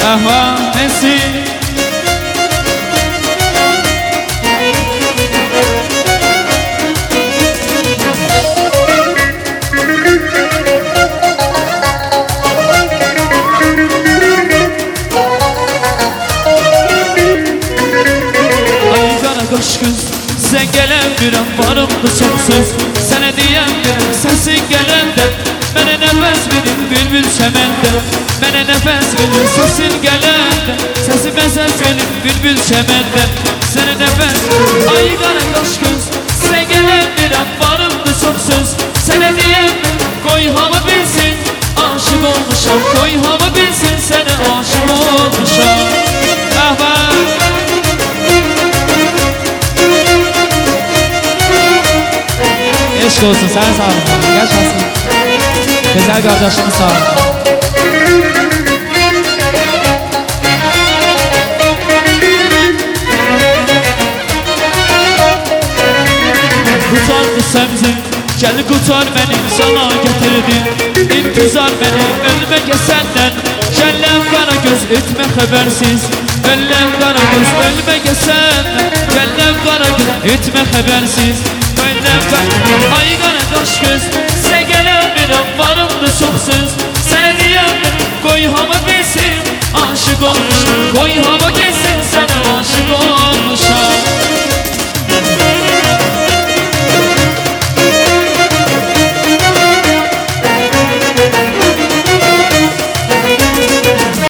ahvamesi. Koş kız, sen gelen bir an varımdı çaksız. Sana diyen bir sesin gelende, bana nefes verin bülbül çemende. Bana nefes verin sesin gelende, sesi mesaj verin bülbül çemende. Sana nefes verin, ay kara koş kız, sen gelen bir an varımdı çaksız. Sana diyen koy hava bilsin, aşık olmuşam. Koy hava bilsin, sana aşık olmuşam. Eşk olsun, sen sağ olun. Yaşasın. Güzel kardeşimiz sağ olun. Kurtar bu semzin, gel kurtar beni, sana getirdim. İntizar beni, ölmek senden. Gellem kara göz, etme habersiz. Gellem kara göz, ölmek senden. Gellem kara göz, etme habersiz. Ay kara doş göz,